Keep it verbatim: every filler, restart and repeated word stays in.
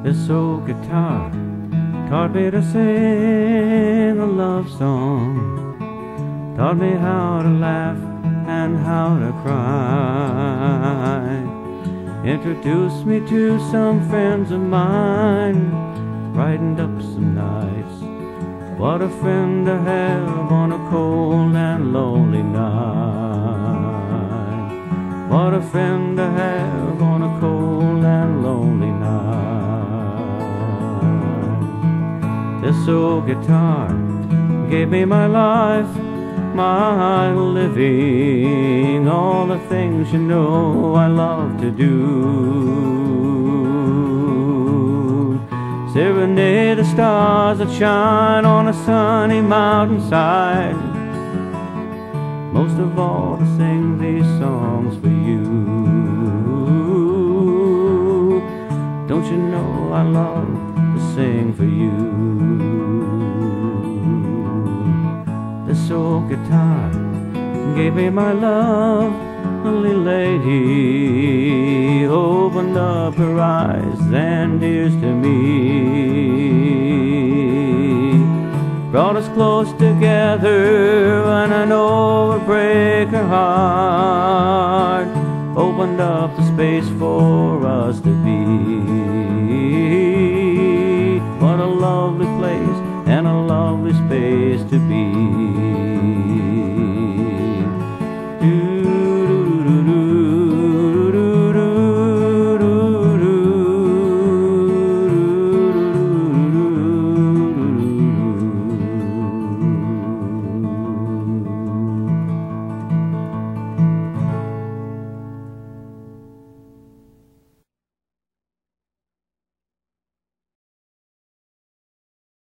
This old guitar taught me to sing a love song, taught me how to laugh and how to cry, introduced me to some friends of mine, brightened up some nights. What a friend to have on a cold and lonely night. What a friend to have on a cold and lonely night. This old guitar gave me my life, my living, all the things you know I love to do. Serenade the stars that shine on a sunny mountainside, most of all to sing these songs for you. Don't you know I love to sing for you? This old guitar gave me my love, lovely lady, opened up her eyes and ears to me, brought us close together, and I know it would break her heart, opened up the space for us to be. What a lovely place and a lovely space to be.